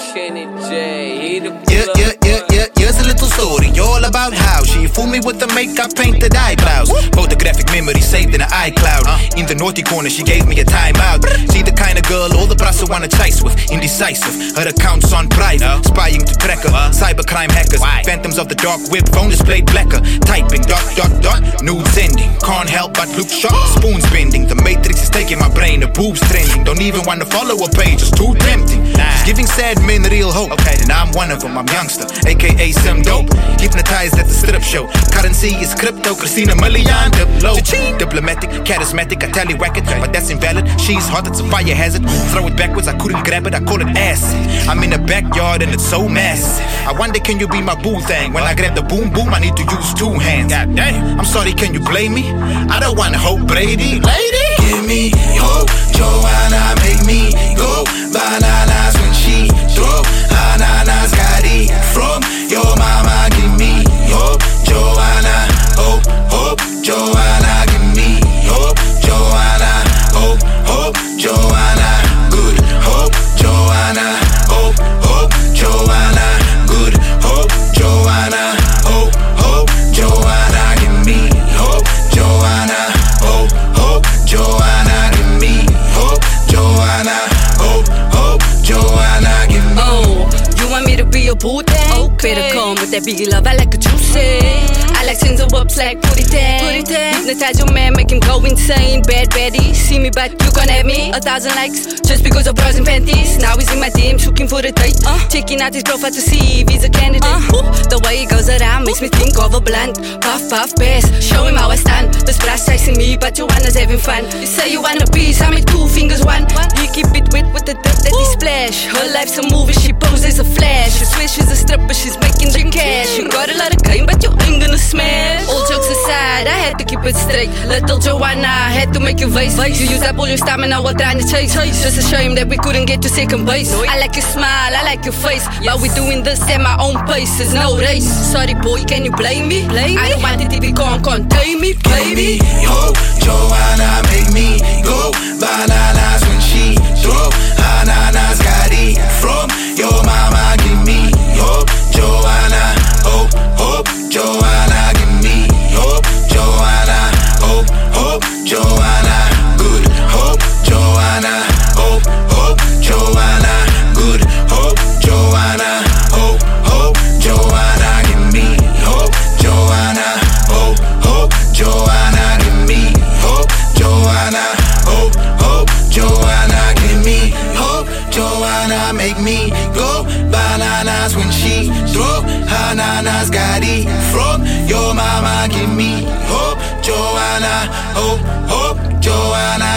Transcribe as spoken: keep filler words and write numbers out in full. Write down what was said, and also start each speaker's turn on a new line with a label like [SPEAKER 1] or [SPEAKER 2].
[SPEAKER 1] Kenny J, he the
[SPEAKER 2] Yeah, yeah, yeah, yeah, here's a little story all about how she fooled me with the makeup painted eyebrows. Photographic memory saved in her iCloud. In the naughty corner, she gave me a timeout. She the kind of girl all the brass wanna chase with. Indecisive, her accounts on private. Spying to track her, cybercrime hackers. Phantoms of the dark web, phone displayed blacker. Typing, dot, dot, dot, nude sending. Can't help but look sharp, spoons bending. The matrix is taking my brain, the boobs trending. Don't even wanna follow her page, it's too tempting. She's giving sad men real hope, and I'm one of them, I'm youngster, aka some dope. Hypnotized at the strip show. Currency is crypto, Christina Milian, diplo. Diplomatic, charismatic, I tallywhack it, but that's invalid. She's hot, it's a fire hazard. Throw it backwards, I couldn't grab it, I call it acid. I'm in the backyard and it's so massive. I wonder, can you be my boo thing? When I grab the boom boom, I need to use two hands. God damn, I'm sorry, can you blame me? I don't wanna hope, Brady. Lady,
[SPEAKER 3] give me hope, Joanna, make me go bananas when she throw ananas, got it from your mama. Give me hope, Joanna, hope, hope, Joanna. Give me hope, Joanna, hope, hope, Joanna. Good hope, Joanna, hope, hope, Joanna. Good hope, Joanna, hope, hope, Joanna. Give me hope, Joanna, hope, hope, Joanna. Give me hope, Joanna, hope, hope, Joanna. Give me.
[SPEAKER 4] Oh, you want me to be your boo thing? Okay. Better come with that biggie love, I like what you say. I like sends her ups like put it down. Put it down. Hypnotize your man, make him go insane. Bad baddie, see me but you can't have me. A thousand likes just because of bras and panties. Now he's in my D Ms looking for a date. Uh, Checking out his profile to see if he's a candidate. Uh, the way he goes around makes me think of a blunt. Puff, puff, pass, show him how I stand. This brass chasing me, but Joanna's having fun. You say you want a piece, I make two fingers one. You keep it wet with the dirt that he splash. Her life's a movie, she poses a flash. You swear she's a stripper, she's making the cash. You got a lot of game, but you ain't gonna smash. All jokes aside, I had to keep it straight. Little Joanna, I had to make you vase. You use up all your stamina while trying to chase. Just a shame that we couldn't get to second base. I like your smile, I like your face, but we doing this at my own pace. There's no race. Sorry boy, can you blame me? Blame me? I don't want it to be gone, contain me, baby.
[SPEAKER 3] Yo, Joanna, make me go bananas when she throw ananas, got it from your mama. Give me hope, Joanna, hope, hope, Joanna. Give me hope, Joanna, hope, hope, Joanna. Good hope, Joanna, hope, hope, Joanna. Good hope, Joanna, hope, hope, Joanna. Give me hope, Joanna, hope, hope, Joanna. Give me hope, Joanna, hope, hope, Joanna. Give me hope, Joanna. Make me go bananas when she throw ananas, got it from your mama. Give me hope, Joanna, hope, hope, Joanna.